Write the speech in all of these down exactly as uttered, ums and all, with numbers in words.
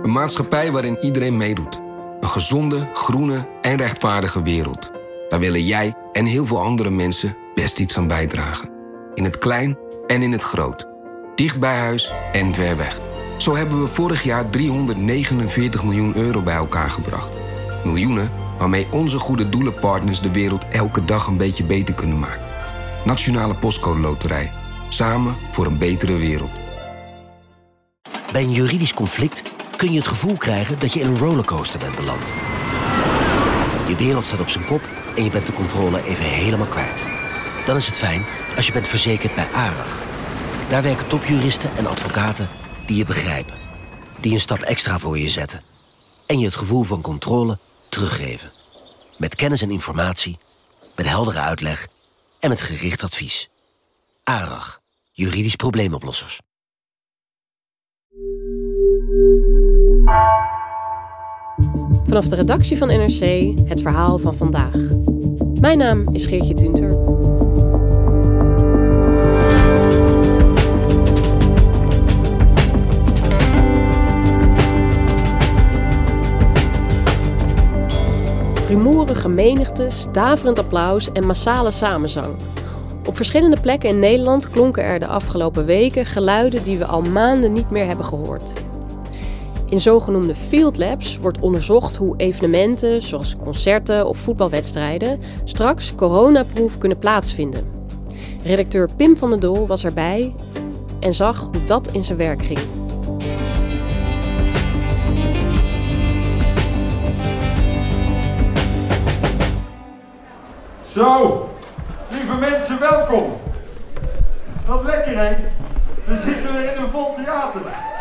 Een maatschappij waarin iedereen meedoet. Een gezonde, groene en rechtvaardige wereld. Daar willen jij en heel veel andere mensen best iets aan bijdragen. In het klein en in het groot. Dicht bij huis en ver weg. Zo hebben we vorig jaar driehonderdnegenenveertig miljoen euro bij elkaar gebracht. Miljoenen waarmee onze goede doelenpartners de wereld elke dag een beetje beter kunnen maken. Nationale Postcode Loterij. Samen voor een betere wereld. Bij een juridisch conflict kun je het gevoel krijgen dat je in een rollercoaster bent beland. Je wereld staat op zijn kop en je bent de controle even helemaal kwijt. Dan is het fijn als je bent verzekerd bij ARAG. Daar werken topjuristen en advocaten die je begrijpen. Die een stap extra voor je zetten. En je het gevoel van controle teruggeven. Met kennis en informatie, met heldere uitleg en met gericht advies. ARAG, juridisch probleemoplossers. Vanaf de redactie van N R C het verhaal van vandaag. Mijn naam is Geertje Tunter. Rumoerige menigtes, daverend applaus en massale samenzang. Op verschillende plekken in Nederland klonken er de afgelopen weken geluiden die we al maanden niet meer hebben gehoord. In zogenoemde field labs wordt onderzocht hoe evenementen zoals concerten of voetbalwedstrijden straks coronaproof kunnen plaatsvinden. Redacteur Pim van der Doel was erbij en zag hoe dat in zijn werk ging. Zo, lieve mensen, welkom. Wat lekker, hè? We zitten weer in een vol theater.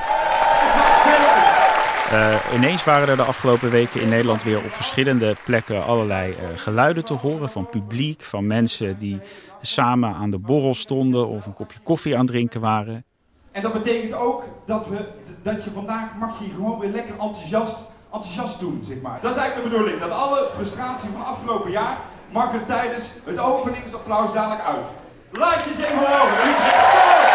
Uh, ineens waren er de afgelopen weken in Nederland weer op verschillende plekken allerlei uh, geluiden te horen. Van publiek, van mensen die samen aan de borrel stonden of een kopje koffie aan het drinken waren. En dat betekent ook dat, we, dat je vandaag mag je gewoon weer lekker enthousiast, enthousiast doen, zeg maar. Dat is eigenlijk de bedoeling, dat alle frustratie van afgelopen jaar mag er tijdens het openingsapplaus dadelijk uit. Laat je eens even horen.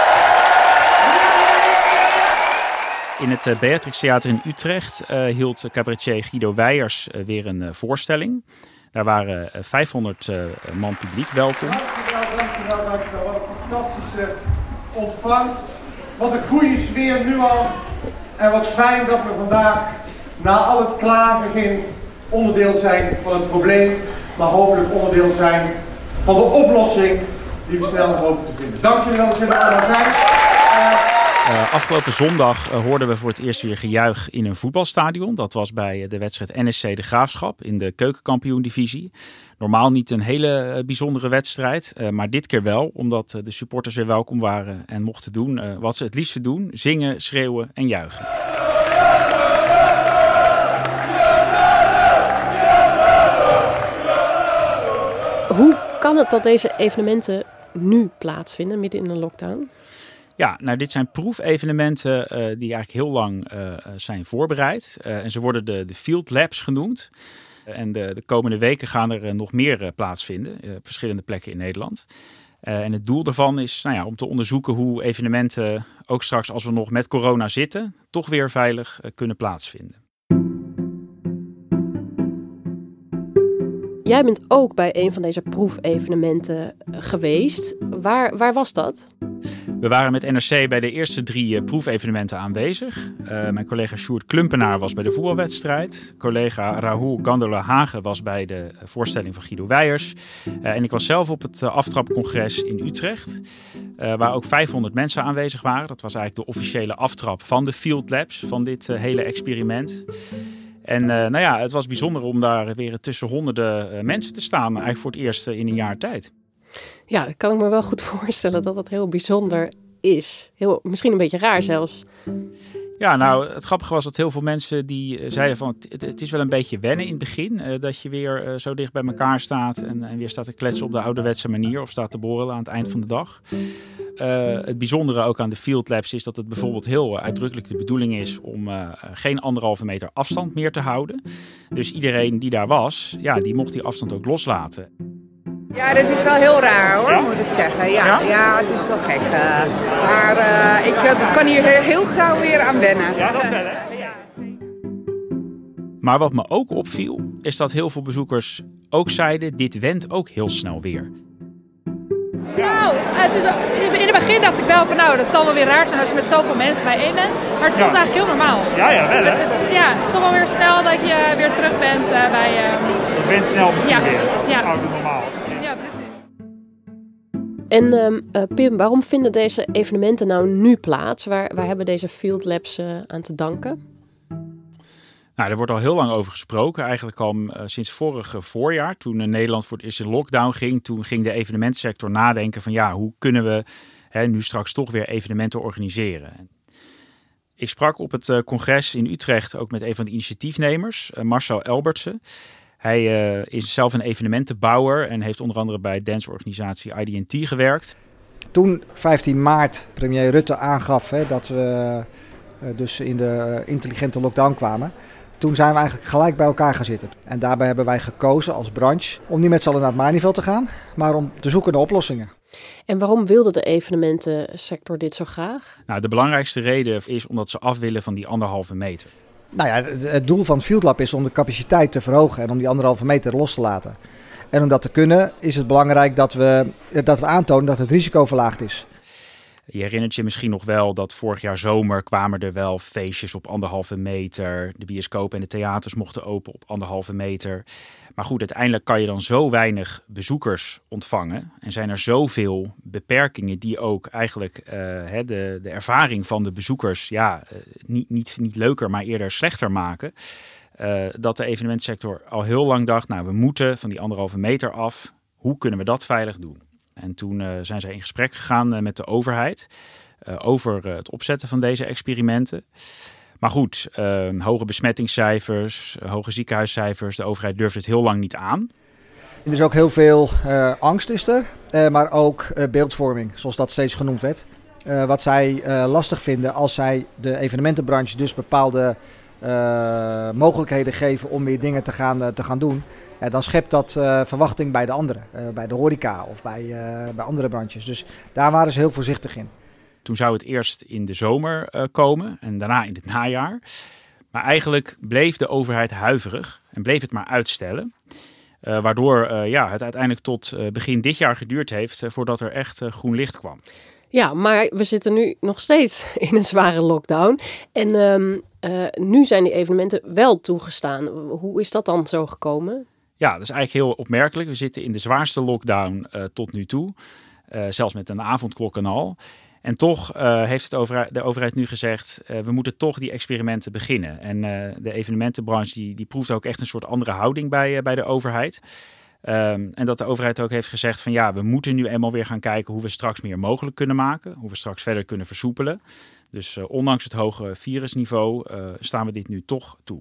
In het Beatrix Theater in Utrecht uh, hield cabaretier Guido Weijers uh, weer een uh, voorstelling. Daar waren uh, vijfhonderd uh, man publiek welkom. Dankjewel, dankjewel, dankjewel. Wat een fantastische ontvangst. Wat een goede sfeer nu al. En wat fijn dat we vandaag na al het klagen geen onderdeel zijn van het probleem, maar hopelijk onderdeel zijn van de oplossing die we snel hopen te vinden. Dank jullie wel dat jullie allemaal zijn. Uh, Uh, afgelopen zondag uh, hoorden we voor het eerst weer gejuich in een voetbalstadion. Dat was bij uh, de wedstrijd N S C De Graafschap in de keukenkampioen-divisie. Normaal niet een hele uh, bijzondere wedstrijd, uh, maar dit keer wel. Omdat uh, de supporters weer welkom waren en mochten doen uh, wat ze het liefste doen. Zingen, schreeuwen en juichen. Hoe kan het dat deze evenementen nu plaatsvinden, midden in een lockdown? Ja, nou dit zijn proefevenementen uh, die eigenlijk heel lang uh, zijn voorbereid. Uh, en ze worden de, de Field Labs genoemd. Uh, en de, de komende weken gaan er uh, nog meer uh, plaatsvinden uh, op verschillende plekken in Nederland. Uh, en het doel daarvan is nou ja, om te onderzoeken hoe evenementen, ook straks als we nog met corona zitten, toch weer veilig uh, kunnen plaatsvinden. Jij bent ook bij een van deze proefevenementen geweest. Waar, waar was dat? We waren met N R C bij de eerste drie uh, proefevenementen aanwezig. Uh, mijn collega Sjoerd Klumpenaar was bij de voetbalwedstrijd. Collega Rahul Gandula-Hagen was bij de voorstelling van Guido Weijers. Uh, en ik was zelf op het uh, aftrapcongres in Utrecht. Uh, waar ook vijfhonderd mensen aanwezig waren. Dat was eigenlijk de officiële aftrap van de Field Labs, van dit uh, hele experiment. En uh, nou ja, het was bijzonder om daar weer tussen honderden uh, mensen te staan. Eigenlijk voor het eerst uh, in een jaar tijd. Ja, dat kan ik me wel goed voorstellen dat dat heel bijzonder is. Heel, misschien een beetje raar zelfs. Ja, nou, het grappige was dat heel veel mensen die uh, zeiden van het, het is wel een beetje wennen in het begin. Uh, dat je weer uh, zo dicht bij elkaar staat en, en weer staat te kletsen op de ouderwetse manier. Of staat te borrelen aan het eind van de dag. Uh, het bijzondere ook aan de Field Labs is dat het bijvoorbeeld heel uitdrukkelijk de bedoeling is om uh, geen anderhalve meter afstand meer te houden. Dus iedereen die daar was, ja, die mocht die afstand ook loslaten. Ja, dat is wel heel raar hoor, Ja? moet ik zeggen. Ja, Ja? ja? het is wel gek. Uh, maar uh, ik uh, kan hier heel gauw weer aan wennen. Ja, dat wel hè? Ja, zeker. Maar wat me ook opviel, is dat heel veel bezoekers ook zeiden, dit went ook heel snel weer. Nou, het is, in het begin dacht ik wel van nou, dat zal wel weer raar zijn als je met zoveel mensen bijeen bent. Maar het voelt Ja. eigenlijk heel normaal. Ja, ja, wel Het- het- ja, toch wel weer snel dat je weer terug bent uh, bij... Uh, Het went snel misschien Ja, weer. ja. Ouder normaal. ja, precies. En um, uh, Pim, waarom vinden deze evenementen nou nu plaats? Waar, waar hebben deze Field Labs uh, aan te danken? Nou, er wordt al heel lang over gesproken. Eigenlijk al uh, sinds vorig voorjaar, toen uh, Nederland voor het eerst in lockdown ging. Toen ging de evenementsector nadenken van ja, hoe kunnen we hè, nu straks toch weer evenementen organiseren. Ik sprak op het uh, congres in Utrecht ook met een van de initiatiefnemers, uh, Marcel Elbertsen. Hij uh, is zelf een evenementenbouwer en heeft onder andere bij danceorganisatie I D en T gewerkt. Toen vijftien maart premier Rutte aangaf hè, dat we uh, dus in de intelligente lockdown kwamen. Toen zijn we eigenlijk gelijk bij elkaar gaan zitten. En daarbij hebben wij gekozen als branche om niet met z'n allen naar het Malieveld te gaan, maar om te zoeken naar oplossingen. En waarom wilde de evenementensector dit zo graag? Nou, de belangrijkste reden is omdat ze af willen van die anderhalve meter. Nou ja, het doel van het Field Lab is om de capaciteit te verhogen en om die anderhalve meter los te laten. En om dat te kunnen is het belangrijk dat we, dat we aantonen dat het risico verlaagd is. Je herinnert je misschien nog wel dat vorig jaar zomer kwamen er wel feestjes op anderhalve meter. De bioscopen en de theaters mochten open op anderhalve meter. Maar goed, uiteindelijk kan je dan zo weinig bezoekers ontvangen. En zijn er zoveel beperkingen die ook eigenlijk uh, hè, de, de ervaring van de bezoekers ja, uh, niet, niet, niet leuker, maar eerder slechter maken. Uh, dat de evenementsector al heel lang dacht, nou we moeten van die anderhalve meter af. Hoe kunnen we dat veilig doen? En toen uh, zijn zij in gesprek gegaan uh, met de overheid uh, over uh, het opzetten van deze experimenten. Maar goed, uh, hoge besmettingscijfers, uh, hoge ziekenhuiscijfers, de overheid durft het heel lang niet aan. Er is ook heel veel uh, angst is er, uh, maar ook uh, beeldvorming, zoals dat steeds genoemd werd. Uh, wat zij uh, lastig vinden als zij de evenementenbranche dus bepaalde uh, mogelijkheden geven om weer dingen te gaan, uh, te gaan doen. Ja, dan schept dat uh, verwachting bij de anderen, uh, bij de horeca of bij, uh, bij andere branches. Dus daar waren ze heel voorzichtig in. Toen zou het eerst in de zomer uh, komen en daarna in het najaar. Maar eigenlijk bleef de overheid huiverig en bleef het maar uitstellen. Uh, waardoor uh, ja, het uiteindelijk tot uh, begin dit jaar geduurd heeft uh, voordat er echt uh, groen licht kwam. Ja, maar we zitten nu nog steeds in een zware lockdown. En um, uh, nu zijn die evenementen wel toegestaan. Hoe is dat dan zo gekomen? Ja, dat is eigenlijk heel opmerkelijk. We zitten in de zwaarste lockdown uh, tot nu toe. Uh, zelfs met een avondklok en al. En toch uh, heeft het overheid, de overheid nu gezegd, uh, we moeten toch die experimenten beginnen. En uh, de evenementenbranche die, die proeft ook echt een soort andere houding bij, uh, bij de overheid. Um, en dat de overheid ook heeft gezegd van ja, we moeten nu eenmaal weer gaan kijken hoe we straks meer mogelijk kunnen maken. Hoe we straks verder kunnen versoepelen. Dus uh, ondanks het hoge virusniveau uh, staan we dit nu toch toe.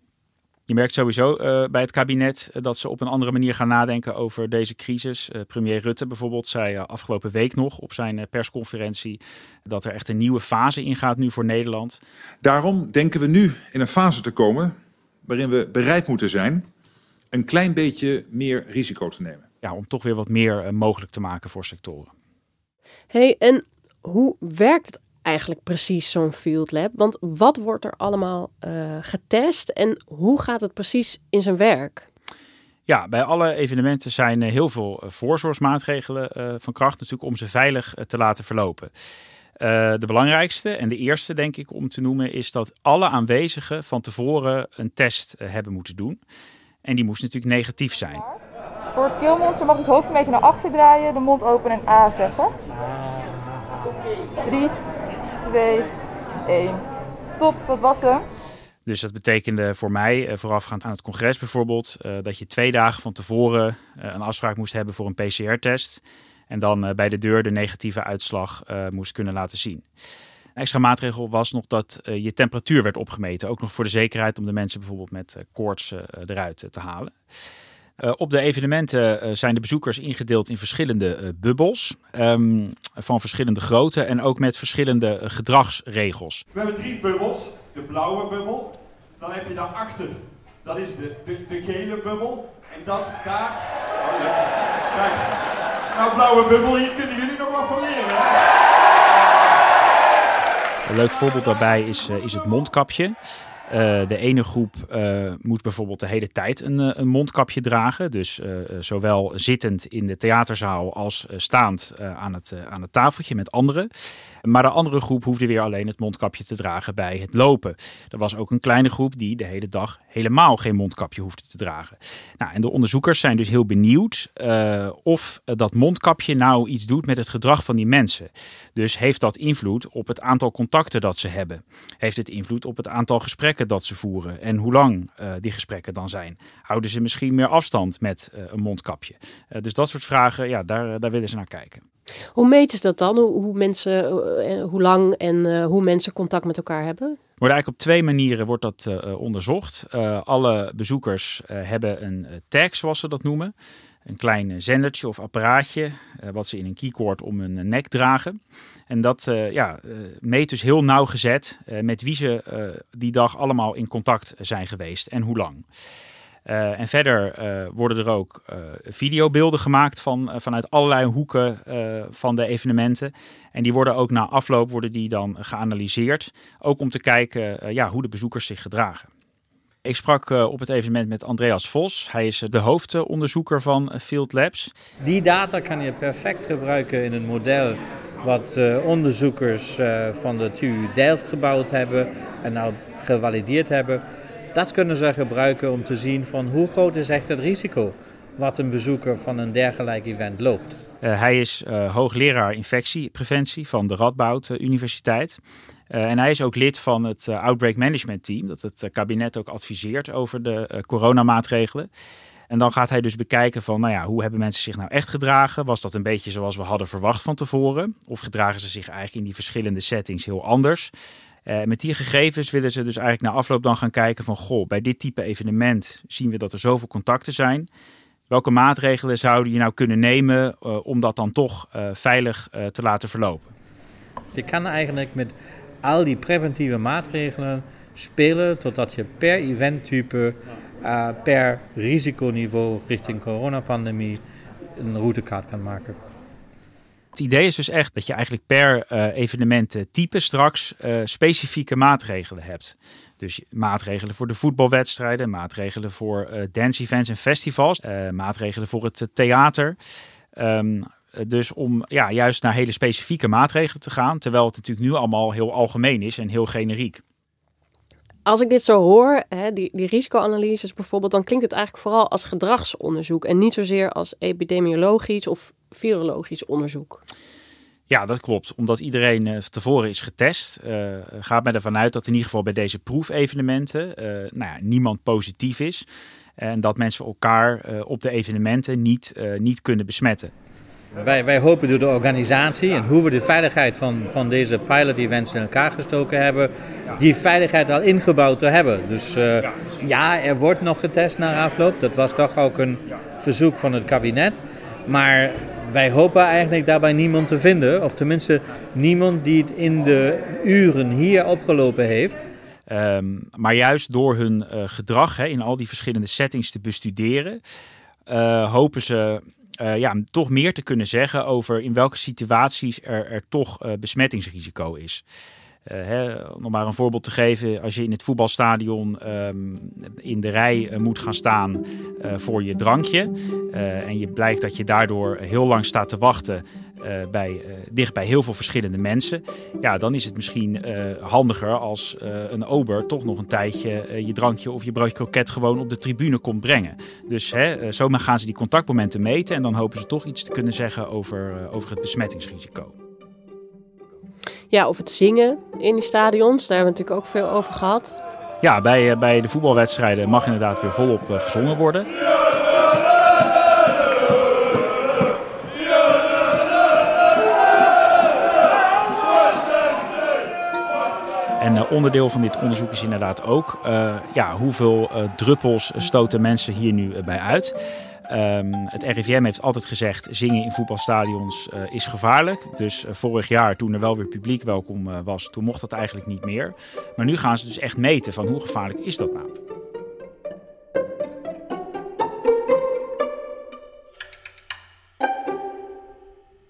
Je merkt sowieso uh, bij het kabinet uh, dat ze op een andere manier gaan nadenken over deze crisis. Uh, premier Rutte bijvoorbeeld zei uh, afgelopen week nog op zijn uh, persconferentie dat er echt een nieuwe fase ingaat nu voor Nederland. Daarom denken we nu in een fase te komen waarin we bereid moeten zijn een klein beetje meer risico te nemen. Ja, om toch weer wat meer uh, mogelijk te maken voor sectoren. Hey, en hoe werkt het eigenlijk precies zo'n Field Lab? Want wat wordt er allemaal uh, getest en hoe gaat het precies in zijn werk? Ja, bij alle evenementen zijn uh, heel veel uh, voorzorgsmaatregelen uh, van kracht natuurlijk om ze veilig uh, te laten verlopen. Uh, de belangrijkste en de eerste denk ik om te noemen is dat alle aanwezigen van tevoren een test uh, hebben moeten doen. En die moest natuurlijk negatief zijn. Voor het keelmondje mag je het hoofd een beetje naar achter draaien, de mond open en A zeggen. drie, twee, één. Top, dat was hem. Dus dat betekende voor mij, voorafgaand aan het congres bijvoorbeeld, dat je twee dagen van tevoren een afspraak moest hebben voor een P C R-test. En dan bij de deur de negatieve uitslag moest kunnen laten zien. Een extra maatregel was nog dat je temperatuur werd opgemeten. Ook nog voor de zekerheid om de mensen bijvoorbeeld met koorts eruit te halen. Uh, op de evenementen uh, zijn de bezoekers ingedeeld in verschillende uh, bubbels. Um, van verschillende grootte en ook met verschillende uh, gedragsregels. We hebben drie bubbels. De blauwe bubbel. Dan heb je daarachter, dat is de, de, de gele bubbel. En dat daar, oh, Kijk. Nou, blauwe bubbel, hier kunnen jullie nog wat van leren. Hè? Een leuk voorbeeld daarbij is, uh, is het mondkapje. Uh, de ene groep uh, moet bijvoorbeeld de hele tijd een, een mondkapje dragen. Dus uh, zowel zittend in de theaterzaal als uh, staand uh, aan, het, uh, aan het tafeltje met anderen. Maar de andere groep hoefde weer alleen het mondkapje te dragen bij het lopen. Er was ook een kleine groep die de hele dag helemaal geen mondkapje hoefde te dragen. Nou, en de onderzoekers zijn dus heel benieuwd uh, of dat mondkapje nou iets doet met het gedrag van die mensen. Dus heeft dat invloed op het aantal contacten dat ze hebben? Heeft het invloed op het aantal gesprekken dat ze voeren? En hoe lang uh, die gesprekken dan zijn? Houden ze misschien meer afstand met uh, een mondkapje? Uh, dus dat soort vragen, ja, daar, daar willen ze naar kijken. Hoe meten ze dat dan? Hoe, hoe, mensen, uh, hoe lang en uh, hoe mensen contact met elkaar hebben? Wordt eigenlijk op twee manieren wordt dat uh, onderzocht. Uh, alle bezoekers uh, hebben een uh, tag, zoals ze dat noemen. Een klein zendertje of apparaatje, uh, wat ze in een keycord om hun nek dragen. En dat uh, ja, uh, meet dus heel nauwgezet uh, met wie ze uh, die dag allemaal in contact zijn geweest en hoe lang. Uh, en verder uh, worden er ook uh, videobeelden gemaakt van, uh, vanuit allerlei hoeken uh, van de evenementen. En die worden ook na afloop worden die dan geanalyseerd. Ook om te kijken uh, ja, hoe de bezoekers zich gedragen. Ik sprak uh, op het evenement met Andreas Vos. Hij is de hoofdonderzoeker van Field Labs. Die data kan je perfect gebruiken in een model wat uh, onderzoekers uh, van de T U Delft gebouwd hebben en nou gevalideerd hebben. Dat kunnen ze gebruiken om te zien van hoe groot is echt het risico wat een bezoeker van een dergelijk event loopt. Uh, hij is uh, hoogleraar infectiepreventie van de Radboud uh, Universiteit. Uh, en hij is ook lid van het uh, Outbreak Management Team, dat het uh, kabinet ook adviseert over de uh, coronamaatregelen. En dan gaat hij dus bekijken van, nou ja, hoe hebben mensen zich nou echt gedragen? Was dat een beetje zoals we hadden verwacht van tevoren? Of gedragen ze zich eigenlijk in die verschillende settings heel anders? Uh, met die gegevens willen ze dus eigenlijk na afloop dan gaan kijken van, goh, bij dit type evenement zien we dat er zoveel contacten zijn. Welke maatregelen zouden je nou kunnen nemen uh, om dat dan toch uh, veilig uh, te laten verlopen? Je kan eigenlijk met al die preventieve maatregelen spelen totdat je per eventtype, uh, per risiconiveau richting coronapandemie een routekaart kan maken. Het idee is dus echt dat je eigenlijk per uh, evenemententype straks uh, specifieke maatregelen hebt. Dus maatregelen voor de voetbalwedstrijden, maatregelen voor uh, dance-events en festivals, uh, maatregelen voor het uh, theater. Um, dus om ja, juist naar hele specifieke maatregelen te gaan, terwijl het natuurlijk nu allemaal heel algemeen is en heel generiek. Als ik dit zo hoor, hè, die, die risicoanalyses bijvoorbeeld, dan klinkt het eigenlijk vooral als gedragsonderzoek en niet zozeer als epidemiologisch of virologisch onderzoek. Ja, dat klopt. Omdat iedereen uh, tevoren is getest, uh, gaat men ervan uit dat in ieder geval bij deze proefevenementen uh, nou ja, niemand positief is. En dat mensen elkaar uh, op de evenementen niet, uh, niet kunnen besmetten. Wij, wij hopen door de organisatie en hoe we de veiligheid van, van deze pilot-events in elkaar gestoken hebben, die veiligheid al ingebouwd te hebben. Dus uh, ja, er wordt nog getest na afloop. Dat was toch ook een verzoek van het kabinet. Maar wij hopen eigenlijk daarbij niemand te vinden, of tenminste niemand die het in de uren hier opgelopen heeft. Um, maar juist door hun uh, gedrag hè, in al die verschillende settings te bestuderen, uh, hopen ze uh, ja, toch meer te kunnen zeggen over in welke situaties er, er toch uh, besmettingsrisico is. Uh, hè, om maar een voorbeeld te geven, als je in het voetbalstadion um, in de rij uh, moet gaan staan uh, voor je drankje uh, en je blijkt dat je daardoor heel lang staat te wachten uh, bij, uh, dicht bij heel veel verschillende mensen, ja, dan is het misschien uh, handiger als uh, een ober toch nog een tijdje uh, je drankje of je broodje kroket gewoon op de tribune komt brengen. Dus hè, uh, zomaar gaan ze die contactmomenten meten en dan hopen ze toch iets te kunnen zeggen over, uh, over het besmettingsrisico. Ja, of het zingen in die stadions, daar hebben we natuurlijk ook veel over gehad. Ja, bij, bij de voetbalwedstrijden mag inderdaad weer volop uh, gezongen worden. En uh, onderdeel van dit onderzoek is inderdaad ook uh, ja, hoeveel uh, druppels stoten mensen hier nu uh, bij uit. Um, het R I V M heeft altijd gezegd, zingen in voetbalstadions uh, is gevaarlijk. Dus uh, vorig jaar, toen er wel weer publiek welkom uh, was, toen mocht dat eigenlijk niet meer. Maar nu gaan ze dus echt meten van hoe gevaarlijk is dat nou?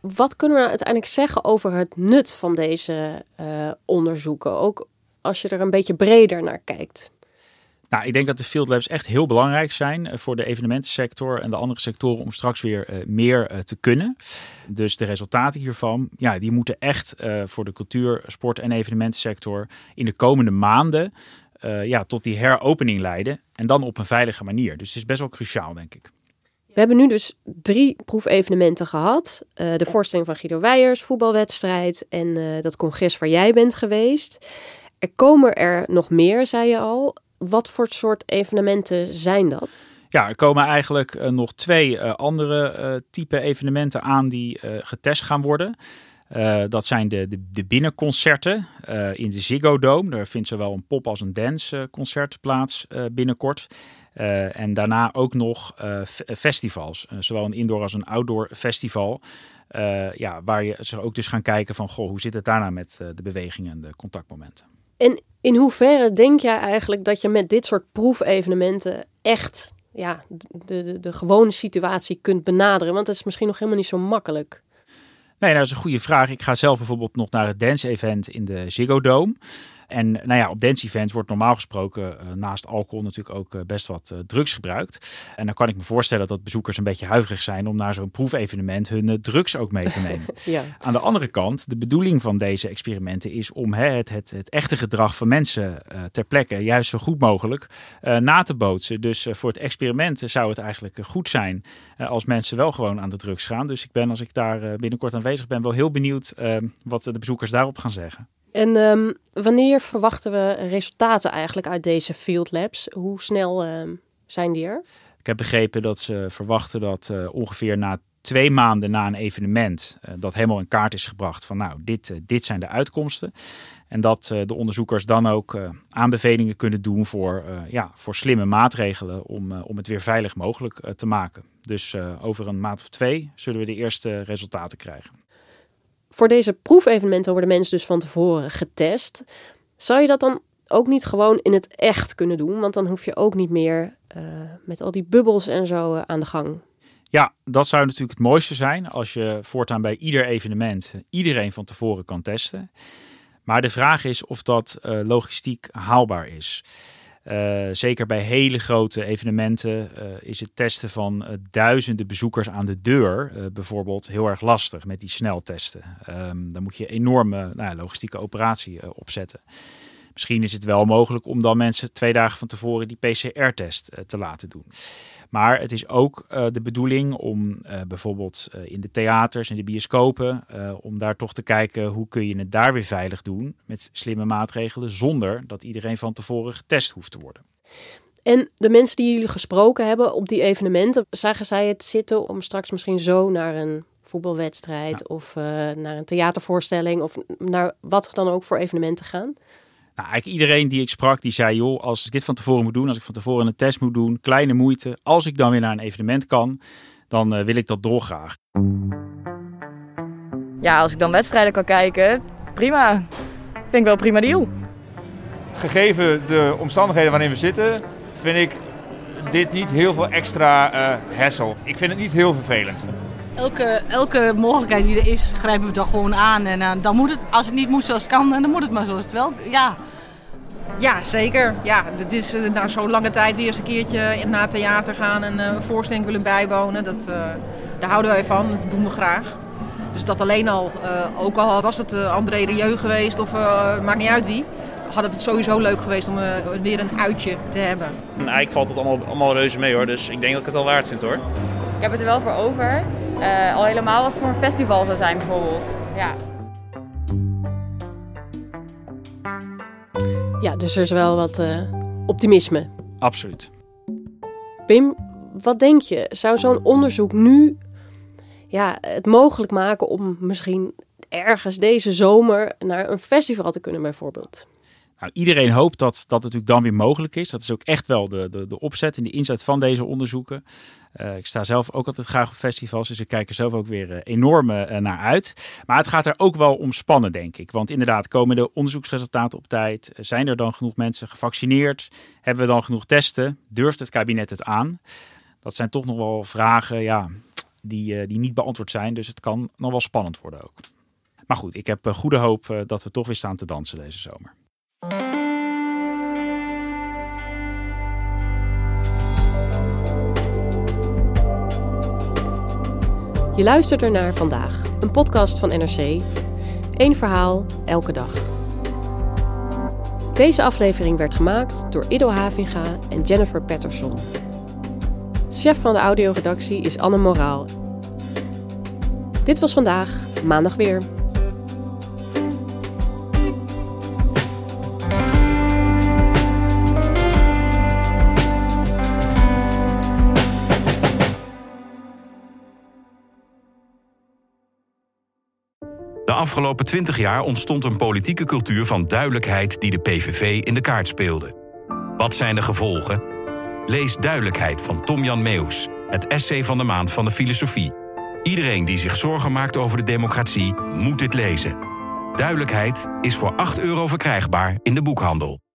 Wat kunnen we nou uiteindelijk zeggen over het nut van deze uh, onderzoeken? Ook als je er een beetje breder naar kijkt. Nou, ik denk dat de Field Labs echt heel belangrijk zijn voor de evenementensector en de andere sectoren om straks weer uh, meer uh, te kunnen. Dus de resultaten hiervan, ja, die moeten echt uh, voor de cultuur, sport en evenementensector in de komende maanden uh, ja, tot die heropening leiden. En dan op een veilige manier. Dus het is best wel cruciaal, denk ik. We hebben nu dus drie proefevenementen gehad. Uh, de voorstelling van Guido Weijers, voetbalwedstrijd en uh, dat congres waar jij bent geweest. Er komen er nog meer, zei je al. Wat voor soort evenementen zijn dat? Ja, er komen eigenlijk uh, nog twee uh, andere uh, type evenementen aan die uh, getest gaan worden. Uh, dat zijn de, de, de binnenconcerten uh, in de Ziggo Dome. Daar vindt zowel een pop- als een danceconcert plaats uh, binnenkort. Uh, en daarna ook nog uh, f- festivals. Uh, zowel een indoor als een outdoor festival. Uh, ja, waar je ze ook dus gaan kijken van, goh, hoe zit het daarna met uh, de bewegingen en de contactmomenten. En in hoeverre denk jij eigenlijk dat je met dit soort proefevenementen echt ja, de, de, de gewone situatie kunt benaderen? Want dat is misschien nog helemaal niet zo makkelijk. Nee, nou, dat is een goede vraag. Ik ga zelf bijvoorbeeld nog naar het dance-event in de Ziggo Dome. En nou ja, op dance-events wordt normaal gesproken uh, naast alcohol natuurlijk ook uh, best wat uh, drugs gebruikt. En dan kan ik me voorstellen dat bezoekers een beetje huiverig zijn om naar zo'n proefevenement hun uh, drugs ook mee te nemen. Ja. Aan de andere kant, de bedoeling van deze experimenten is om hè, het, het, het echte gedrag van mensen uh, ter plekke juist zo goed mogelijk uh, na te bootsen. Dus uh, voor het experiment zou het eigenlijk uh, goed zijn uh, als mensen wel gewoon aan de drugs gaan. Dus ik ben, als ik daar uh, binnenkort aanwezig ben, wel heel benieuwd uh, wat de bezoekers daarop gaan zeggen. En um, wanneer verwachten we resultaten eigenlijk uit deze Field Labs? Hoe snel uh, zijn die er? Ik heb begrepen dat ze verwachten dat uh, ongeveer na twee maanden na een evenement uh, dat helemaal in kaart is gebracht van nou, dit, uh, dit zijn de uitkomsten. En dat uh, de onderzoekers dan ook uh, aanbevelingen kunnen doen voor, uh, ja, voor slimme maatregelen om, uh, om het weer veilig mogelijk uh, te maken. Dus uh, over een maand of twee zullen we de eerste resultaten krijgen. Voor deze proefevenementen worden mensen dus van tevoren getest. Zou je dat dan ook niet gewoon in het echt kunnen doen? Want dan hoef je ook niet meer uh, met al die bubbels en zo uh, aan de gang. Ja, dat zou natuurlijk het mooiste zijn als je voortaan bij ieder evenement iedereen van tevoren kan testen. Maar de vraag is of dat uh, logistiek haalbaar is. Uh, zeker bij hele grote evenementen uh, is het testen van uh, duizenden bezoekers aan de deur uh, bijvoorbeeld heel erg lastig met die sneltesten. Um, dan moet je een enorme nou, logistieke operatie uh, opzetten. Misschien is het wel mogelijk om dan mensen twee dagen van tevoren die P C R-test uh, te laten doen. Maar het is ook uh, de bedoeling om uh, bijvoorbeeld uh, in de theaters en de bioscopen, uh, om daar toch te kijken hoe kun je het daar weer veilig doen met slimme maatregelen zonder dat iedereen van tevoren getest hoeft te worden. En de mensen die jullie gesproken hebben op die evenementen, zagen zij het zitten om straks misschien zo naar een voetbalwedstrijd ja. of uh, naar een theatervoorstelling of naar wat dan ook voor evenementen gaan? Nou, eigenlijk iedereen die ik sprak, die zei, joh, als ik dit van tevoren moet doen, als ik van tevoren een test moet doen, kleine moeite, als ik dan weer naar een evenement kan, dan uh, wil ik dat dolgraag. Ja, als ik dan wedstrijden kan kijken, prima. Vind ik wel een prima deal. Gegeven de omstandigheden waarin we zitten, vind ik dit niet heel veel extra uh, hassle. Ik vind het niet heel vervelend. Elke, elke mogelijkheid die er is, grijpen we toch gewoon aan. En uh, dan moet het, als het niet moet zoals het kan, dan moet het maar zoals het wel. Ja, ja zeker. Ja, het is uh, na zo'n lange tijd weer eens een keertje naar het theater gaan en uh, een voorstelling willen bijwonen. Dat, uh, daar houden wij van, dat doen we graag. Dus dat alleen al, uh, ook al was het uh, André Rieu geweest of uh, maakt niet uit wie, hadden we het sowieso leuk geweest om uh, weer een uitje te hebben. En eigenlijk valt het allemaal, allemaal reuze mee hoor, dus ik denk dat ik het wel waard vind hoor. Ik heb het er wel voor over. Uh, al helemaal als het voor een festival zou zijn bijvoorbeeld. Ja. Ja, dus er is wel wat uh, optimisme. Absoluut. Pim, wat denk je? Zou zo'n onderzoek nu ja, het mogelijk maken om misschien ergens deze zomer naar een festival te kunnen bijvoorbeeld? Nou, iedereen hoopt dat dat natuurlijk dan weer mogelijk is. Dat is ook echt wel de, de, de opzet en de inzet van deze onderzoeken. Uh, ik sta zelf ook altijd graag op festivals, dus ik kijk er zelf ook weer uh, enorm uh, naar uit. Maar het gaat er ook wel om spannen, denk ik. Want inderdaad, komen de onderzoeksresultaten op tijd? Zijn er dan genoeg mensen gevaccineerd? Hebben we dan genoeg testen? Durft het kabinet het aan? Dat zijn toch nog wel vragen, ja, die, uh, die niet beantwoord zijn. Dus het kan nog wel spannend worden ook. Maar goed, ik heb uh, goede hoop uh, dat we toch weer staan te dansen deze zomer. Je luistert er naar Vandaag, een podcast van N R C. Eén verhaal, elke dag. Deze aflevering werd gemaakt door Ido Havinga en Jennifer Patterson. Chef van de audioredactie is Anne Moraal. Dit was Vandaag, maandag weer. De afgelopen twintig jaar ontstond een politieke cultuur van duidelijkheid die de P V V in de kaart speelde. Wat zijn de gevolgen? Lees Duidelijkheid van Tom-Jan Meeuws, het essay van de maand van de filosofie. Iedereen die zich zorgen maakt over de democratie moet dit lezen. Duidelijkheid is voor acht euro verkrijgbaar in de boekhandel.